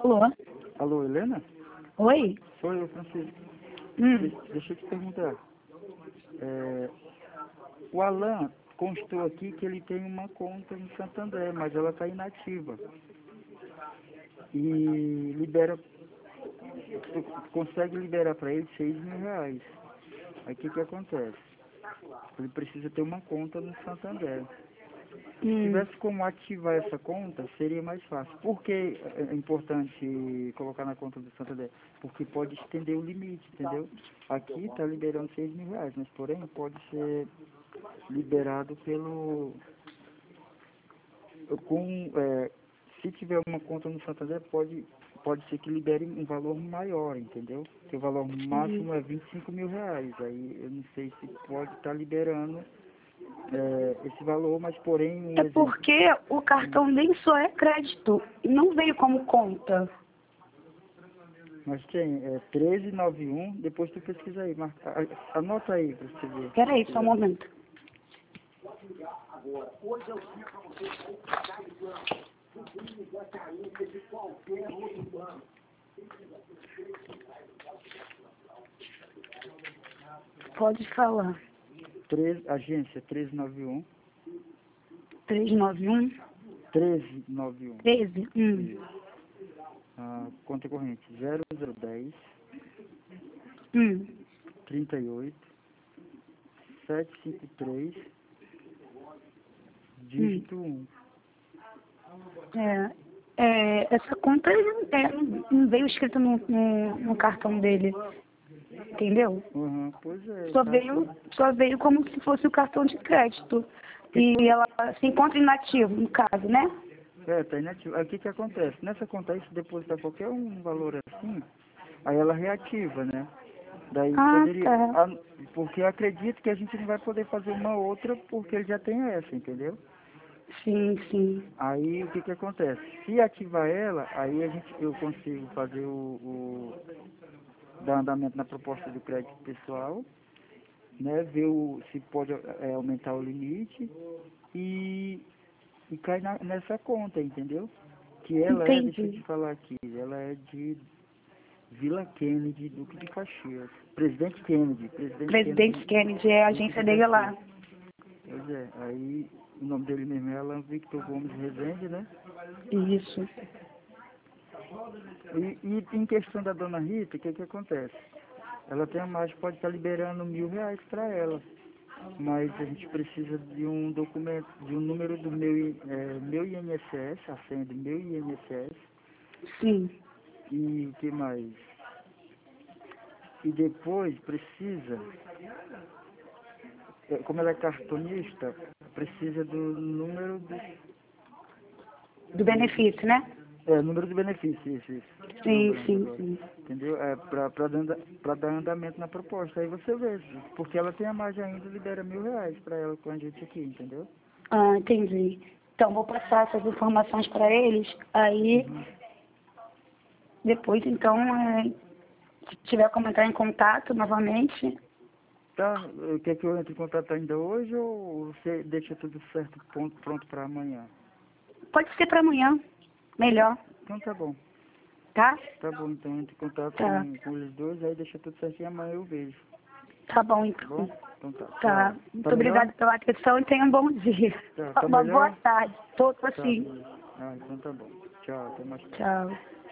Alô? Alô, Helena? Oi? Sou eu, Francisco. Deixa eu te perguntar. O Alan constou aqui que ele tem uma conta no Santander, mas ela está inativa. E tu consegue liberar para ele R$ 6.000. Aí o que acontece? Ele precisa ter uma conta no Santander. Se tivesse como ativar essa conta, seria mais fácil. Por que é importante colocar na conta do Santander? Porque pode estender o limite, entendeu? Aqui está liberando R$ 6.000, mas porém pode ser liberado se tiver uma conta no Santander, pode ser que libere um valor maior, entendeu? Porque o valor máximo é R$ 25.000. Aí eu não sei se pode estar liberando esse valor, mas porém É porque o cartão nem só é crédito, não veio como conta. Mas tem 1391, depois tu pesquisa aí, anota aí pra você ver. Peraí, só um momento. Pode falar. Agência 1391. 391? 1391. 13? Conta corrente 0010 Hum. 38 753 dígito 1. Essa conta não veio escrito no cartão dele, entendeu? Pois é. Só veio como se fosse o cartão de crédito. E ela se encontra inativo, no caso, né? Tá inativo. Aí o que acontece? Nessa conta aí, se depositar qualquer um valor assim, aí ela reativa, né? Daí poderia. Tá. Porque eu acredito que a gente não vai poder fazer uma outra porque ele já tem essa, entendeu? Sim, sim. Aí o que acontece? Se ativar ela, aí eu consigo fazer dar andamento na proposta do crédito pessoal, né? Ver se pode aumentar o limite e cai nessa conta, entendeu? Que ela deixa eu te falar aqui, ela é de Vila Kennedy, Duque de Caxias. Presidente Kennedy. Presidente Kennedy, é a agência dele lá. Pois é, aí o nome dele mesmo é Alan Victor Gomes Rezende, né? Isso. E em questão da dona Rita, o que acontece? Ela tem a margem, pode estar liberando R$ 1.000 para ela. Mas a gente precisa de um documento, de um número do meu INSS, a senha do meu INSS. Sim. E o que mais? E depois precisa, como ela é cartonista, precisa do número do benefício, né? Número do benefício, isso. Sim. Entendeu? Para dar andamento na proposta. Aí você vê, porque ela tem a margem ainda, libera R$ 1.000 para ela com a gente aqui, entendeu? Entendi. Então, vou passar essas informações para eles, aí depois, então, se tiver como entrar em contato novamente. Tá, quer que eu entre em contato ainda hoje ou você deixa tudo certo, pronto para amanhã? Pode ser para amanhã, melhor. Então tá bom. Tá? Tá bom, então entre em contato com eles dois, aí deixa tudo certinho, amanhã eu vejo. Tá bom, Tá então. bom? Então tá. Tá. Muito Tá obrigada pela atenção e tenha um bom dia. Tá Uma melhor? boa tarde. Tô Tá, assim. beleza. Então tá bom. Tchau, até mais tarde. Tchau.